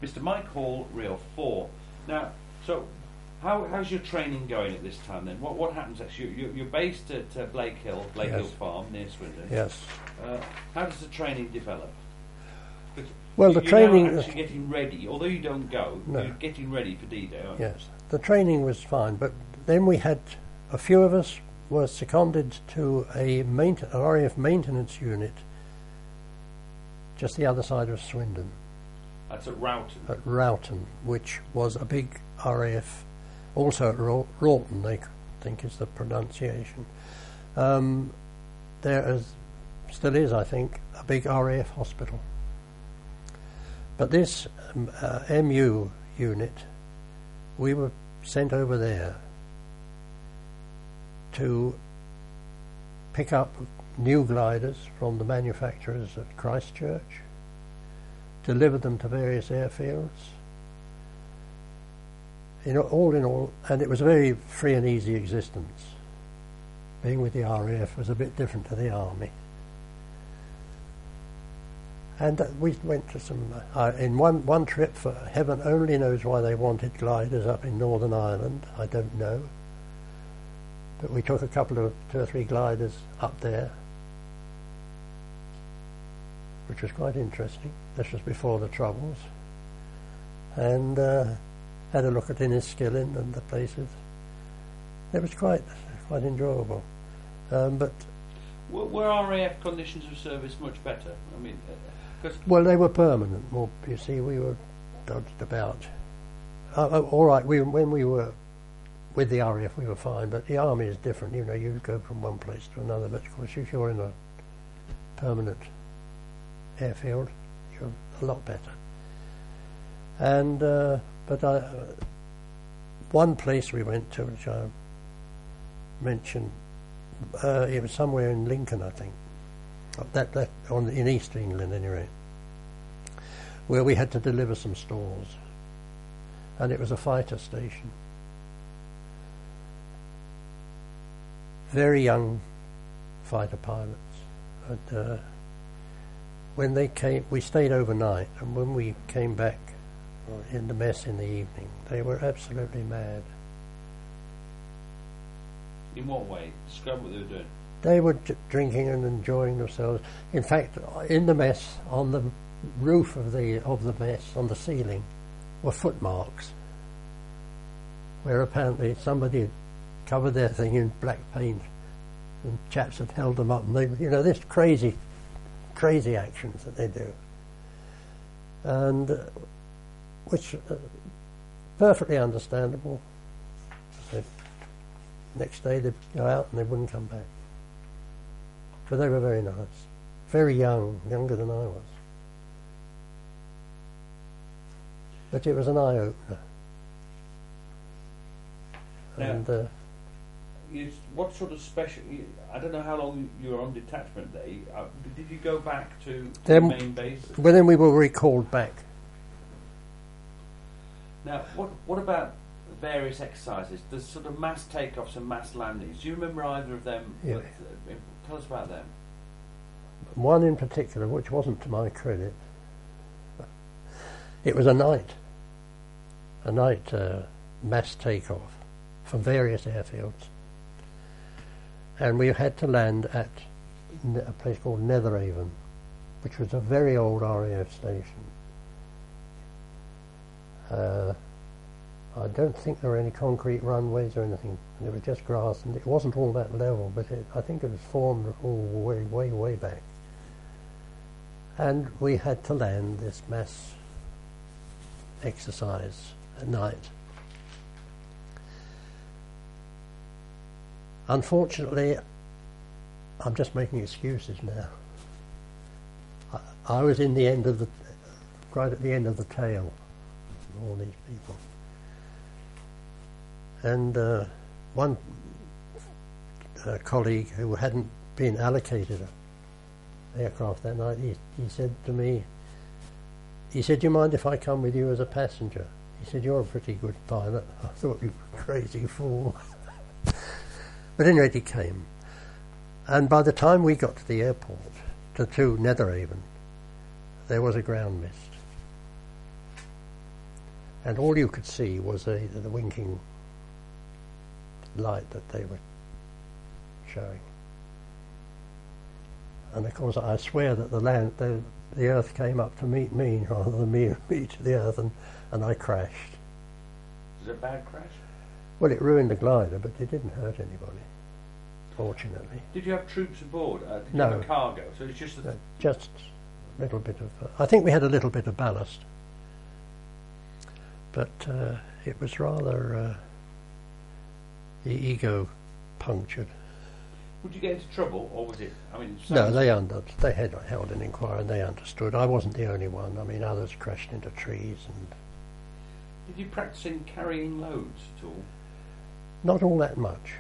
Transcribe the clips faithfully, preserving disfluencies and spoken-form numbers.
Mister Mike Hall, Reel four. Now, so how, how's your training going at this time then? What what happens next? You, you, you're based at uh, Blake Hill, Blake Yes. Hill Farm near Swindon. Yes. Uh, how does the training develop? Well, the you're training... now actually getting ready, although you don't go, No. you're getting ready for D-Day, aren't you? Yes. The training was fine, but then we had... A few of us were seconded to a main, an R A F maintenance unit just the other side of Swindon, That's at Roughton. at Roughton, which was a big R A F, also at Raw- Rawton, I think is the pronunciation. Um, there is, still is, I think, a big R A F hospital. But this um, uh, M U unit, we were sent over there to pick up new gliders from the manufacturers at Christchurch, deliver them to various airfields, you know, all in all, and it was a very free and easy existence. Being with the R A F was a bit different to the Army. And uh, we went to some, uh, in one, one trip, for heaven only knows why they wanted gliders up in Northern Ireland, I don't know. But we took a couple of, two or three gliders up there, which was quite interesting. This was before the Troubles. And uh, had a look at Inniskillen and the places. It was quite, quite enjoyable. Um, but Were, were R A F conditions of service much better? I mean, uh, cause well, they were permanent. More, you see, we were dodged about. Uh, uh, all right, we, when we were with the R A F, we were fine. But the Army is different. You know, you go from one place to another. But of course, if you're in a permanent airfield, you're a lot better. And uh, but I, uh, one place we went to, which I mentioned, uh, it was somewhere in Lincoln, I think. That, that on in East England, anyway, where we had to deliver some stores, and it was a fighter station. Very young fighter pilots. And, uh, when they came, we stayed overnight, and when we came back in the mess in the evening, they were absolutely mad. in what way? Describe what they were doing. They were d- drinking and enjoying themselves. In fact, in the mess, on the roof of the of the mess, on the ceiling, were footmarks, where apparently somebody had covered their thing in black paint, and chaps had held them up, and they, you know, this crazy, crazy actions that they do, and uh, which uh, perfectly understandable. So next day they'd go out and they wouldn't come back. But they were very nice, very young, younger than I was. But it was an eye-opener. Now, And uh, you, what sort of special... You, I don't know how long you were on detachment day. Uh, did you go back to, to the Then- main base? well, then we were recalled back. Now, what what about the various exercises? The sort of mass takeoffs and mass landings. Do you remember either of them? Yeah. With, uh, tell us about them. One in particular, which wasn't to my credit. It was a night, a night uh, mass takeoff from various airfields, and we had to land at ne- a place called Netheravon, which was a very old R A F station. Uh, I don't think there were any concrete runways or anything. There was just grass, and it wasn't all that level, but it, I think it was formed all way, way, way back. And we had to land this mass exercise at night. Unfortunately, I'm just making excuses now. I, I was in the end of the, right at the end of the tail of all these people. And uh, one uh, colleague who hadn't been allocated an aircraft that night, he, he said to me, he said, "Do you mind if I come with you as a passenger?" He said, "You're a pretty good pilot." I thought, "You crazy fool." But anyway, he came. And by the time we got to the airport, to, to Netheravon, there was a ground mist. and all you could see was the, the winking light that they were showing. And of course, I swear that the land, the, the Earth came up to meet me rather than me me to the Earth, and, and I crashed. Was it a bad crash? Well, it ruined the glider, but it didn't hurt anybody, fortunately. Did you have troops aboard? Uh, did No. you have a cargo? So it's just a No, just a little bit of. Uh, I think we had a little bit of ballast, but uh, it was rather uh, the ego punctured. Would you get into trouble, or was it? I mean, it No, sounds- they under they had held an inquiry and they understood. I wasn't the only one. I mean, others crashed into trees, and Did you practice in carrying loads at all? not all that much.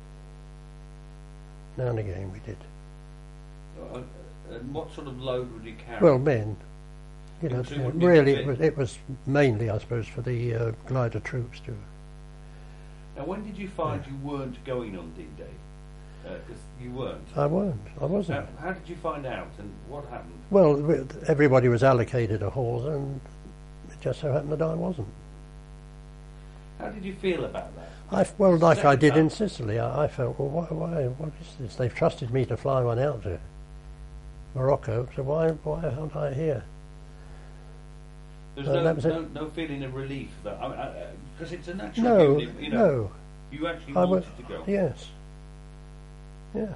Now and again we did. Uh, and what sort of load would you carry? Well, men, you know, So you wouldn't need really to it fit. was, it was mainly, I suppose, for the uh, glider troops to. Now, when did you find you weren't going on D-Day? Because you weren't. I weren't. I wasn't. How, how did you find out, and what happened? Well, we- everybody was allocated a hawser, and it just so happened that I wasn't. How did you feel about that? I f- well, like I Second did in time. Sicily, I, I felt, well, why, why, what is this? They've trusted me to fly one out to Morocco, so why, why aren't I here? There's Uh, no, that was it. no, no feeling of relief that because it's a natural No, human, you know, no. you actually I wanted wa- to go. Yes. Yes.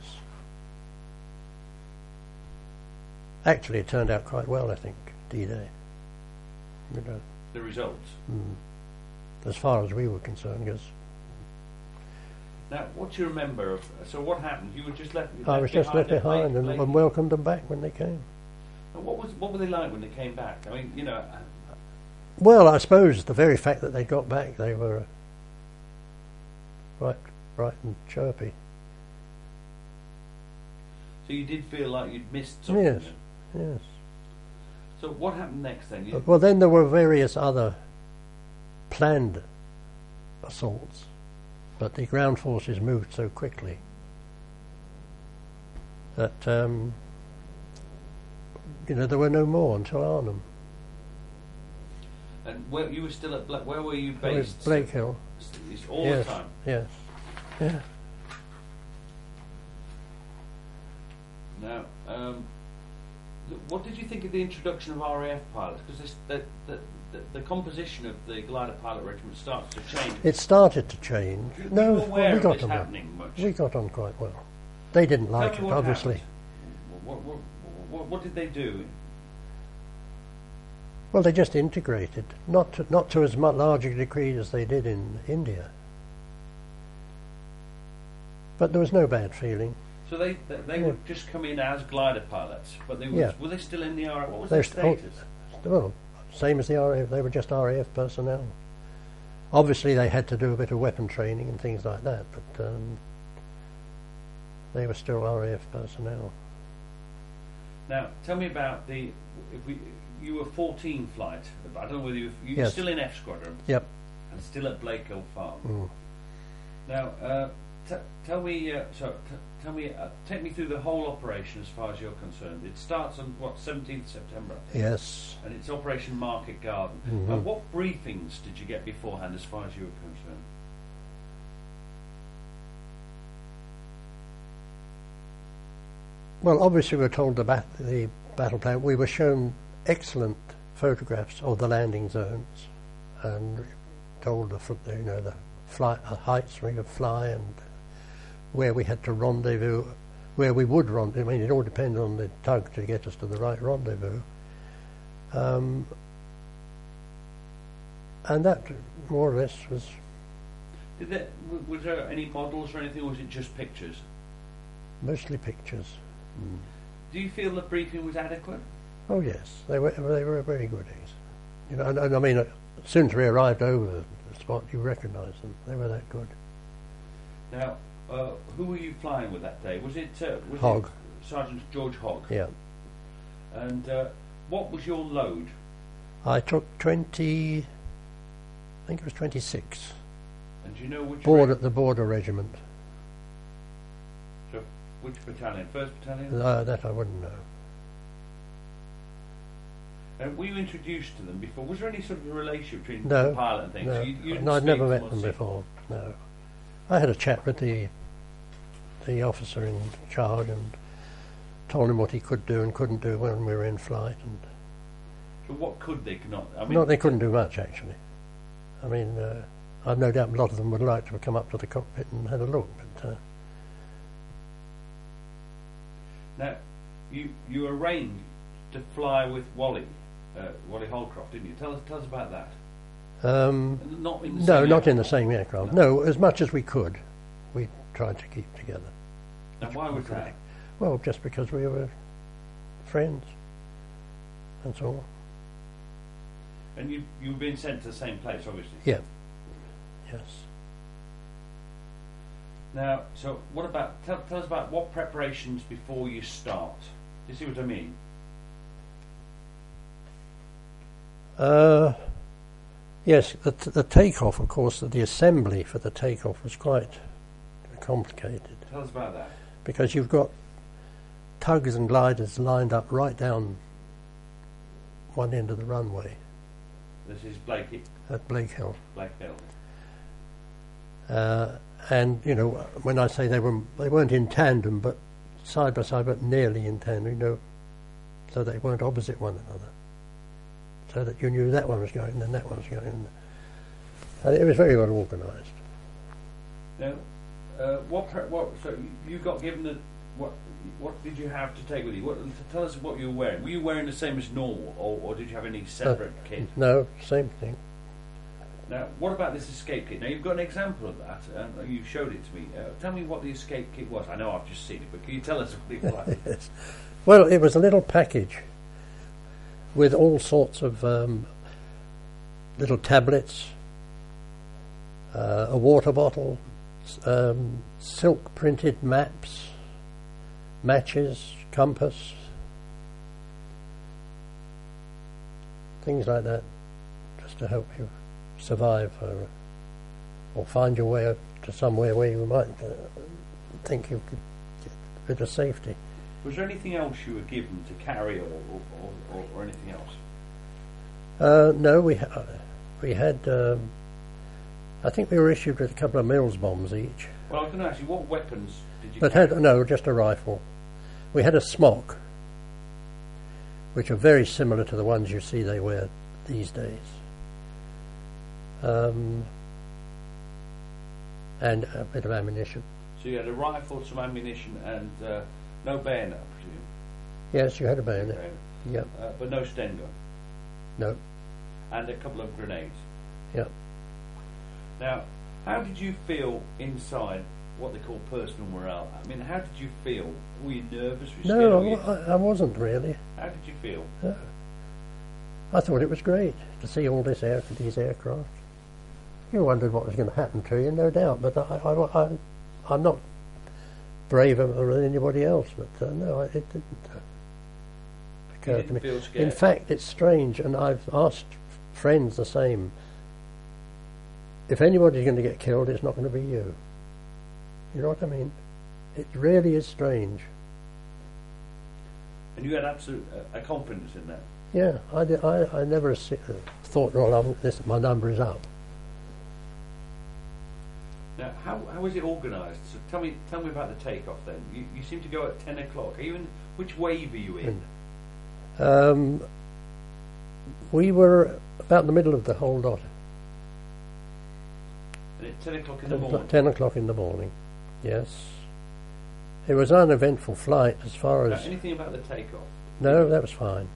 Actually, it turned out quite well, I think, D-Day. You know, The results. mm, as far as we were concerned, because Now, what do you remember of? So, what happened? You were just left. I was just left at Blake- behind and, Blake- and welcomed them back when they came. And what was what were they like when they came back? I mean, you know, Well, I suppose the very fact that they got back, they were uh, right, bright and chirpy. so you did feel like you'd missed something. Yes. then. Yes. So, what happened next then? You, Well, then there were various other planned assaults, but the ground forces moved so quickly that um, you know there were no more until Arnhem. and where you were still at? Bla- Where were you I was based? Blake Hill. It's all Yes. the time. Yes. Yeah. Now, um, th- what did you think of the introduction of R A F pilots? Because the, the, the, the composition of the glider pilot regiment starts to change. It started to change. Were No, you well, aware we of got this on well. happening much? We got on quite well. They didn't Tell like me it, what obviously. happened. What, what, what, what did they do? Well, they just integrated, not to, not to as much larger degree as they did in India. But there was no bad feeling. So they they, they Yeah. would just come in as glider pilots, but they were, Yeah. were they still in the R A F? What was They're their st- status? Well, same as the R A F, they were just R A F personnel. Obviously, they had to do a bit of weapon training and things like that, but um, they were still R A F personnel. Now, tell me about the. If we, you were fourteen flight. I don't know whether you, you were Yes. still in F Squadron Yep. and still at Blake Hill Farm. Mm. Now, uh, t- tell me. Uh, so, t- tell me. Uh, take me through the whole operation as far as you're concerned. It starts on what seventeenth September, I think, Yes. and it's Operation Market Garden. Mhm. Uh, what briefings did you get beforehand, as far as you were concerned? Well, obviously, we were told the, bat- the battle plan. We were shown excellent photographs of the landing zones, and told the fl- you know the flight uh, heights we would fly and where we had to rendezvous, where we would rendezvous. I mean, it all depended on the tug to get us to the right rendezvous. Um, and that more or less was Did there, w- was there any models or anything, or was it just pictures? mostly pictures. Do you feel the briefing was adequate? Oh yes, they were they were very good. Yes. You know, and, and I mean, uh, as soon as we arrived over the spot, you recognised them. They were that good. Now, uh, who were you flying with that day? Was it uh, was Hogg. it Sergeant George Hogg? Yeah, And uh, what was your load? I took twenty. I think it was twenty-six. And do you know which Board reg- at the Border Regiment. so which battalion? First battalion. Uh, that I wouldn't know. And were you introduced to them before? Was there any sort of a relationship between No, the pilot and things? no, So you, you didn't no, I'd speak never to met or them see- before. No, I had a chat with the the officer in charge and told him what he could do and couldn't do when we were in flight, and So what could they not? I mean, no, they couldn't do much actually. I mean, uh, I've no doubt a lot of them would like to have come up to the cockpit and had a look, but uh, now you you arranged to fly with Wally, uh, Wally Holcroft, didn't you? Tell us tell us about that. um, Not in the no, same not in aircraft. the same aircraft. No. No, as much as we could, we tried to keep together. And why was that? Well, just because we were friends, and so on. And you you were being sent to the same place, obviously. Yeah. Yes. Now, so what about? Tell, tell us about what preparations before you start. Do you see what I mean? Uh, yes, the, t- the takeoff, of course, the assembly for the takeoff was quite complicated Tell us about that. because you've got tugs and gliders lined up right down one end of the runway This is Blake at Blake Hill. Blake Hill. Uh, and, you know, when I say they, were, they weren't in tandem, but side by side, but nearly in tandem, you know, so they weren't opposite one another. So that you knew that one was going and then that one was going. And it was very well organised. Now, uh, what pre- what? So you got given the what? What did you have to take with you? What, tell us what you were wearing. Were you wearing the same as normal, or, or did you have any separate Uh, kit? No, same thing. Now, what about this escape kit? Now, you've got an example of that, and you showed it to me. Uh, tell me what the escape kit was. I know I've just seen it, but can you tell us what it was? Yes. Well, it was a little package with all sorts of um, little tablets, uh, a water bottle, s- um, silk printed maps, matches, compass, things like that, just to help you survive or, or find your way to somewhere where you might uh, think you could get a bit of safety. Was there anything else you were given to carry, or or, or, or, or anything else? Uh, no, we ha- we had. Um, I think we were issued with a couple of Mills bombs each, Well, I was going to ask you, what weapons did you but carry? had no, just a rifle. We had a smock, which are very similar to the ones you see they wear these days, um, and a bit of ammunition. So you had a rifle, some ammunition, and uh, no bayonet, I presume. Yes, you had a bayonet. Bayonet. Yep. Uh, but no Sten gun. No. And a couple of grenades. Yep. Now, how did you feel inside what they call personal morale? I mean, how did you feel? Were you nervous? Were you scared? No, Were you- I, I wasn't really. How did you feel? No. I thought it was great to see all this air, these aircraft. You wondered what was going to happen to you, no doubt, but I, I, I, I'm not braver than anybody else, but uh, no, it didn't uh, occur to didn't me. feel scared? In fact, it's strange, and I've asked friends the same. If anybody's going to get killed, it's not going to be you. You know what I mean? It really is strange. And you had absolute uh, a confidence in that. Yeah, I, di- I, I never se- uh, thought, well, I'm, this, my number is up. Now, how how was it organised? So tell me tell me about the takeoff then. You you seem to go at ten o'clock. Are you in? Which wave are you in? Um, we were about in the middle of the whole lot. And at ten o'clock in the Ten morning. o'clock- Ten o'clock in the morning. Yes. It was an uneventful flight as far Now, as. anything about the takeoff? No, that was fine.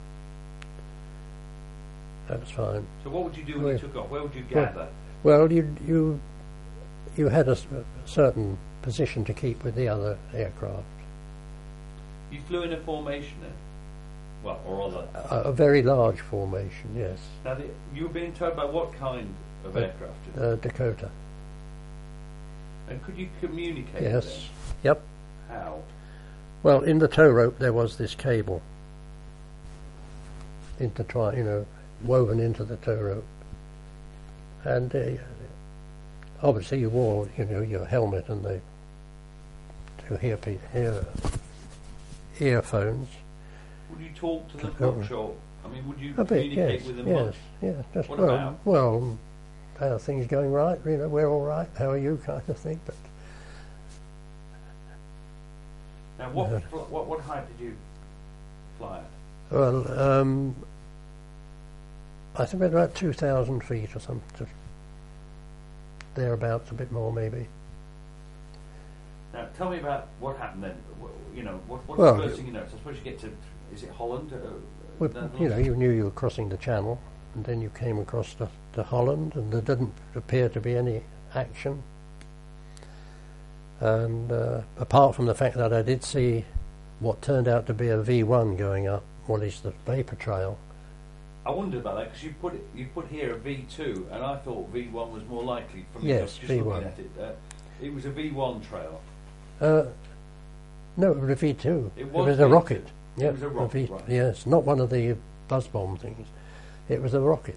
That was fine. So what would you do when Well- you took off? Where would you well- gather? Well, you you you had a, s- a certain position to keep with the other aircraft. You flew in a formation then? Well, or other. A, a very large formation, yes. Now, the, you were being told by what kind of Uh, aircraft? Uh, Dakota. And could you communicate Yes. with Yep. them? How? Well, in the tow rope there was this cable intertwined, you know, woven into the tow rope, and uh, obviously you wore, you know, your helmet and the two earpiece, ear, earphones. Would you talk to the Oh. coach or I mean, would you A bit, communicate yes, with them yes, much? yes. Just What well, about? well, how are things going? Right, you know, we're all right. How are you, kind of thing. But Now, what, Yeah. fl- what what height did you fly at? well, um, I think we're about two thousand feet or something, thereabouts, a bit more maybe. Now, tell me about what happened then. Wh- You know, what, what's Well, the first thing you notice? I suppose you get to, is it Holland? Uh, Well, Netherlands? you know, you knew you were crossing the channel, and then you came across to, to Holland, and there didn't appear to be any action. And uh, apart from the fact that I did see what turned out to be a V one going up, or at least the vapor trail. I wondered about that because you put it, you put here a V two, and I thought V one was more likely from Yes, just V one. looking at it. Uh, it was a V one trail. Uh, no, it was a V two. It was a V two. rocket. It Yeah, was a rocket, right. Yes, not one of the buzz bomb things. It was a rocket.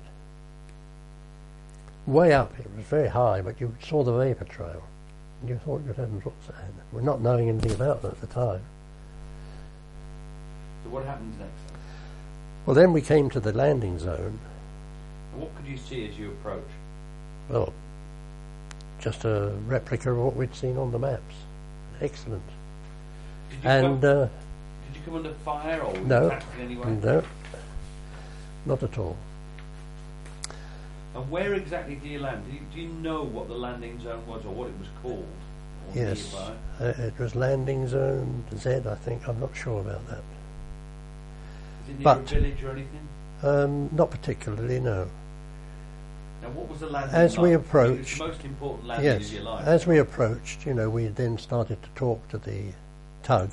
Way up, it was very high, but you saw the vapor trail. And you thought, good heavens, what's that? We're not knowing anything about it at the time. So what happens next then? Well, then we came to the landing zone. And what could you see as you approached? Well, just a replica of what we'd seen on the maps. Excellent. Did you, And come, uh, did you come under fire or were you no, attacked in any way? no, not at all. And where exactly do you land? Do you, do you know what the landing zone was or what it was called? Or Yes, nearby? uh, it was landing zone Z, I think. I'm not sure about that. Is it near but- a village or anything? Um, not particularly, no. Now, what was the landing As we like? It was approached- the most important landing Yes, of your life. as we approached, you know, we then started to talk to the tug,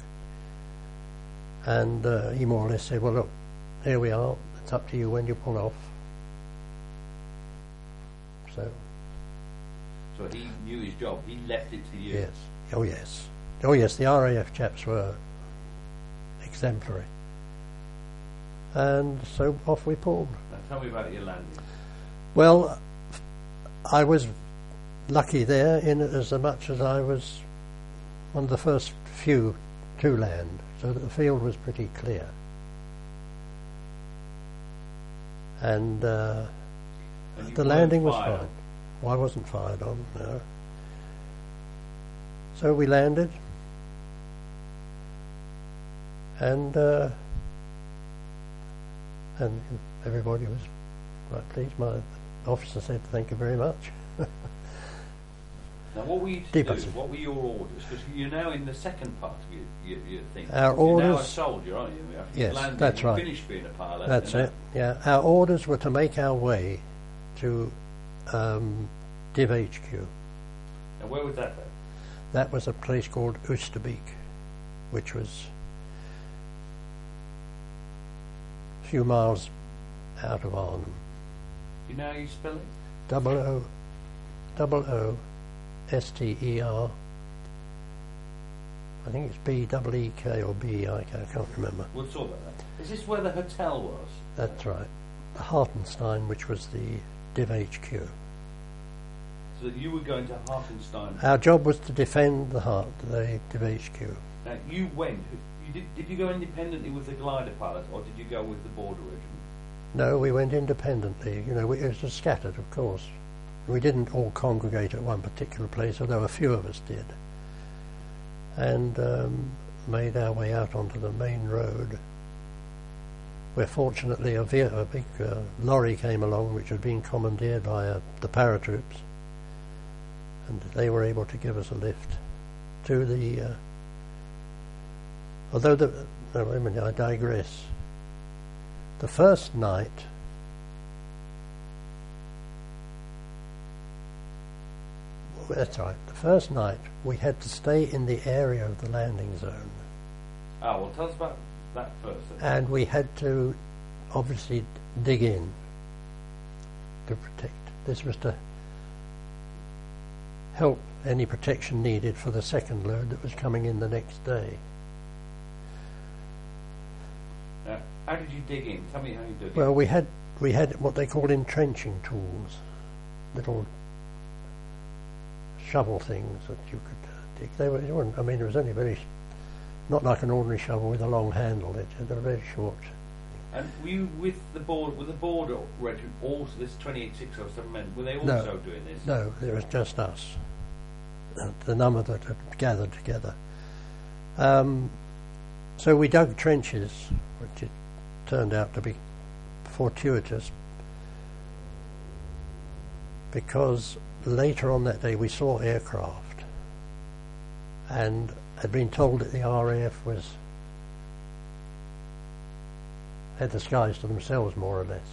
and uh, he more or less said, "Well, look, here we are. It's up to you when you pull off." So, So he knew his job. He left it to you. yes, oh yes, oh yes, the R A F chaps were exemplary, and so off we pulled. Now, tell me about your landing. Well, I was lucky there in as much as I was one of the first few to land, so that the field was pretty clear. And uh, And you the weren't landing was fired. fine. Well, I wasn't fired on, no. So we landed, and uh, and everybody was quite pleased. My officer said, "Thank you very much." Now, what were you to Deep do? Hudson. What were your orders? Because you're now in the second part of your, your, your thing. Our you're now a orders- soldier, aren't you? After Yes, you've landed, that's you right. finished being a pilot. That's and it. Yeah, our orders were to make our way to um, Div H Q. Now, where was that then? That was a place called Oosterbeek, which was a few miles out of Arnhem. Do you know how you spell it? Double O, double O, S T E R. I think it's B double E K or B E I K. I can't remember. We'll talk about that. Is this where the hotel was? That's right. The Hartenstein, which was the Div H Q. So that you were going to Hartenstein. Our job was to defend the Hart, the Div H Q. Now, you went. You did, did you go independently with the glider pilot, or did you go with the border regiment? No, we went independently. You know, we, it was scattered, of course. We didn't all congregate at one particular place, although a few of us did. And um, made our way out onto the main road, where fortunately a, ve- a big uh, lorry came along, which had been commandeered by uh, the paratroops, and they were able to give us a lift to the. Uh, although the, no, wait a minute, I digress. The first night, well, that's right. The first night we had to stay in the area of the landing zone, Ah, well, tell us about that first. then. and we had to obviously dig in to protect. This was to help any protection needed for the second load that was coming in the next day. Now, how did you dig in? Tell me how you did Well, it. we had we had what they called entrenching tools, little shovel things that you could uh, dig. They were, they weren't, I mean, it was only very, not like an ordinary shovel with a long handle. It, they were very short. And were you with the board, with the board regiment, also this twenty-eight six oh seven men, were they also No. doing this? No, it was just us, uh, the number that had gathered together. Um, so we dug trenches, which it turned out to be fortuitous, because later on that day we saw aircraft and had been told that the R A F was had the skies to themselves, more or less.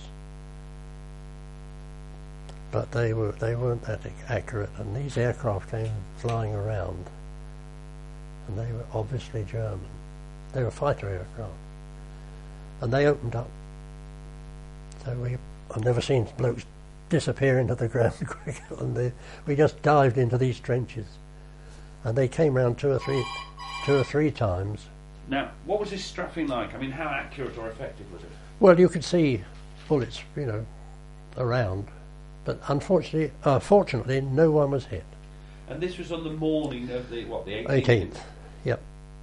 But they were they weren't that ac- accurate, and these aircraft came flying around, and they were obviously German. They were fighter aircraft, and they opened up. So we I've never seen blokes disappear into the ground quicker than they. We just dived into these trenches, and they came round two or three, two or three times. Now, what was this strafing like? I mean, how accurate or effective was it? Well, you could see bullets, you know, around, but unfortunately, uh, fortunately, no one was hit. And this was on the morning of the, what, the eighteenth? eighteenth, yep.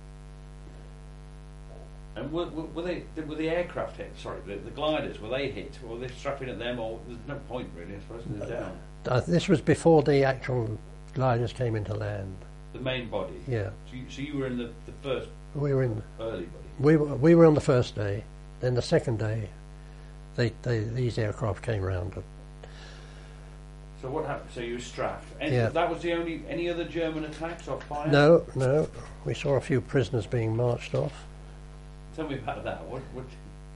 And were, were, were they were the aircraft hit? Sorry, the, the gliders, were they hit? Or were they strapping at them? Or there's no point really, I suppose, they're down. Uh, this was before the actual gliders came into land. The main body? Yeah. So you, so you were in the, the first We were in. early body? We were we were on the first day. Then the second day, they, they these aircraft came round. So what happened? So you were strafed. Any, Yeah. That was the only, any other German attacks or fire? No, no. We saw a few prisoners being marched off. Tell me about that. What, what,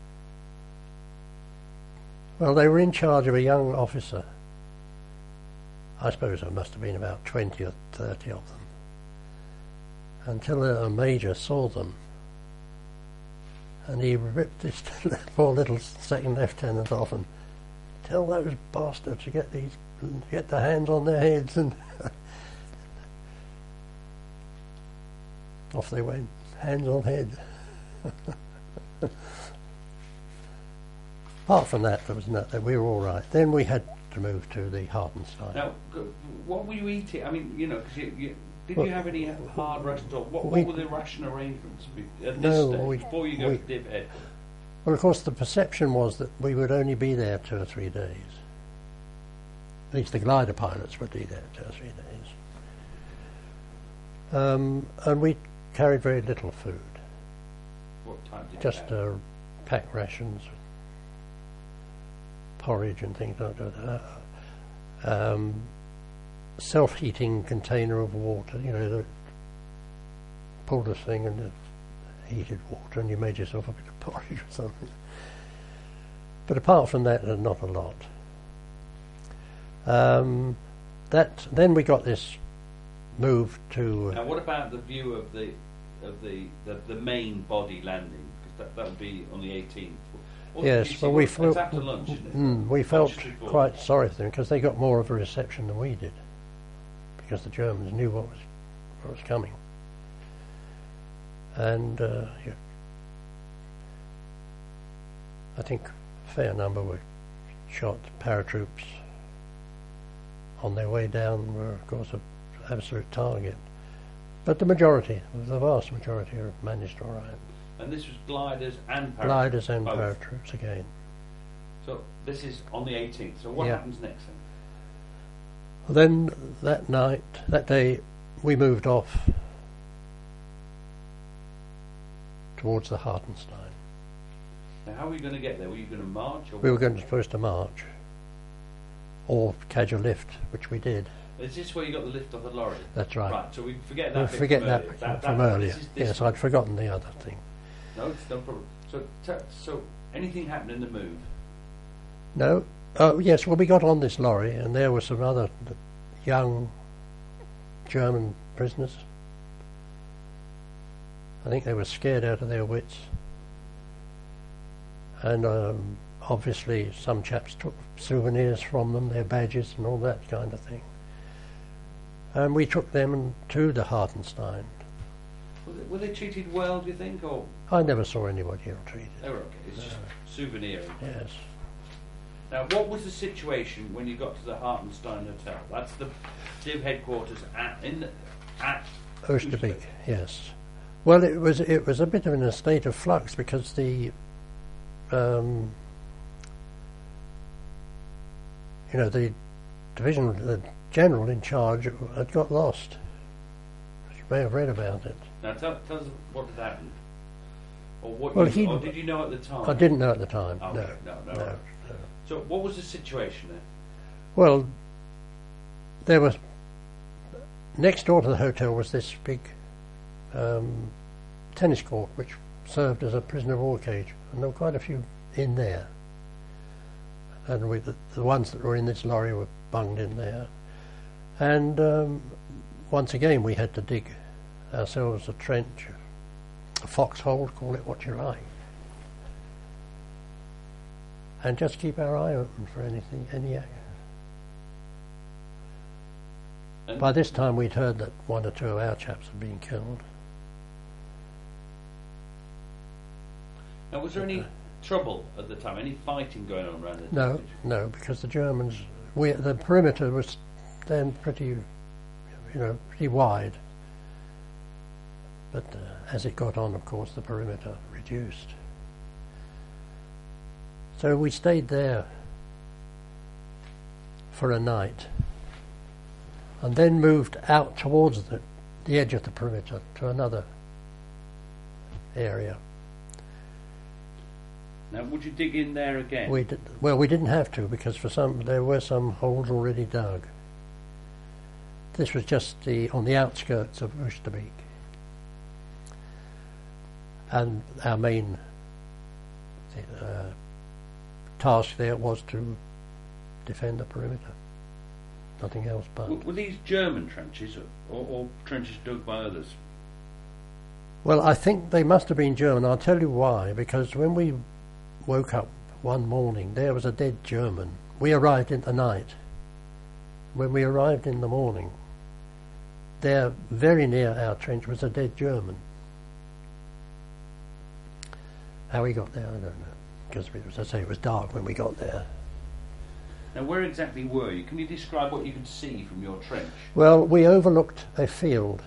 Well, they were in charge of a young officer. I suppose there must have been about twenty or thirty of them. Until a major saw them, and he ripped this poor little second lieutenant off and tell those bastards to get these, get their hands on their heads, and off they went, hands on head. Apart from that, there was no, we were all right. Then we had to move to the Hartenstein. now, g- what were you eating? I mean, you know, 'cause you, you, did Well, you have any hard rations or what, we- what were the ration arrangements be- at No, this stage, we- before you go we- to Div Head? Well, of course, the perception was that we would only be there two or three days. At least the glider pilots would be there two or three days. Um, and we carried very little food, What time did just you have? uh, pack rations, porridge and things like that. Uh, um, self-heating container of water, you know, the pulled this thing and the heated water, and you made yourself a bit of porridge or something. But apart from that, uh, not a lot. Um, that then we got this move to. Now, what about the view of the of the the, the main body landing? Because that that would be on the eighteenth. What did you Yes, see? well, we What- flew. It's after lunch, isn't it? Mm, we felt Lunch before. quite sorry for them because they got more of a reception than we did, because the Germans knew what was what was coming. And uh, yeah, I think a fair number were shot. Paratroops on their way down were, of course, an absolute target. But the majority, the vast majority, are managed all right. And this was gliders and paratroops. Gliders and both. paratroops again. So this is on the eighteenth. So what Yeah. happens next then? Then that night, that day, we moved off towards the Hartenstein. Now, how were you going to get there? Were you going to march? Or We were going to, supposed to march or catch a lift, which we did. Is this where you got the lift off the lorry? That's right. Right. So we forget that. We'll bit forget from that, earlier. from that, earlier. This is, this Yes, I'd forgotten the other thing. No, it's no problem. So, t- so anything happened in the move? No. Oh, yes, well, we got on this lorry, and there were some other young German prisoners. I think they were scared out of their wits. And um, obviously some chaps took souvenirs from them, their badges and all that kind of thing. And we took them to the Hartenstein. Were they, were they treated well, do you think? Or I never saw anybody ill-treated. they were okay? It's just souveniring. Yes. Now, what was the situation when you got to the Hartenstein Hotel? That's the Div headquarters at in the, at Oosterbeek, yes. Well, it was it was a bit of in a state of flux because the um, you know, the division, the general in charge had got lost. You may have read about it. Now tell, tell us what had happened. Or what Well, you, he- or did you know at the time? I didn't know at the time. Oh, no, okay, no, no, no, right. no. So what was the situation there? Well, there was next door to the hotel was this big um, tennis court, which served as a prisoner of war cage, and there were quite a few in there. And we, the, the ones that were in this lorry were bunged in there. And um, once again, we had to dig ourselves a trench, a foxhole, call it what you like, and just keep our eye open for anything, any act. And By this time, we'd heard that one or two of our chaps had been killed. now, was there any trouble at the time? Any fighting going on around the No, village? no, because the Germans, we, the perimeter was then pretty, you know, pretty wide. But uh, as it got on, of course, the perimeter reduced. So we stayed there for a night, and then moved out towards the, the edge of the perimeter to another area. Now, would you dig in there again? We did, well, we didn't have to, because for some there were some holes already dug. This was just the on the outskirts of Oosterbeek, and our main uh, task there was to defend the perimeter. Nothing else but. Were, were these German trenches or, or trenches dug by others? Well, I think they must have been German. I'll tell you why. Because when we woke up one morning, there was a dead German. We arrived in the night. When we arrived in the morning, there, very near our trench, was a dead German. How we got there, I don't know. Because, as I say, it was dark when we got there. Now, where exactly were you? Can you describe what you could see from your trench? Well, we overlooked a field,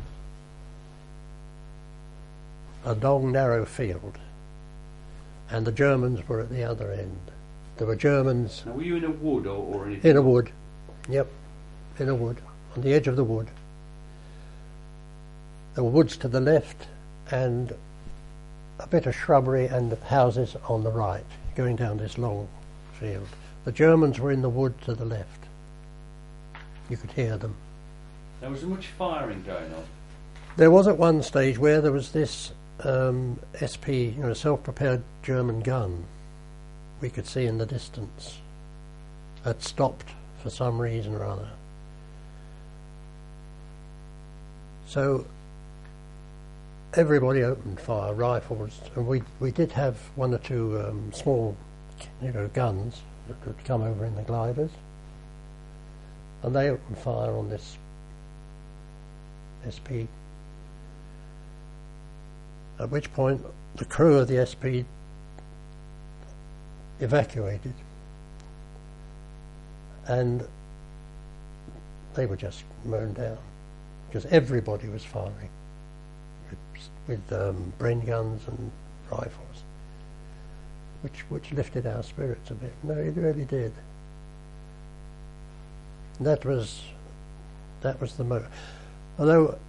a long, narrow field, and the Germans were at the other end. There were Germans Now, were you in a wood or, or anything? in a wood. Yep, in a wood, on the edge of the wood. There were woods to the left and a bit of shrubbery and houses on the right, going down this long field. The Germans were in the wood to the left. You could hear them. Now, was there much firing going on? There was at one stage where there was this um, S P, you know, self-propelled German gun. We could see in the distance. Had stopped for some reason or other. So everybody opened fire, rifles, and we we did have one or two um, small, you know, guns that could come over in the gliders, and they opened fire on this S P. At which point the crew of the S P evacuated, and they were just mown down because everybody was firing with, with um, Bren guns and rifles, which which lifted our spirits a bit. No, it really did. That was that was the mo. Although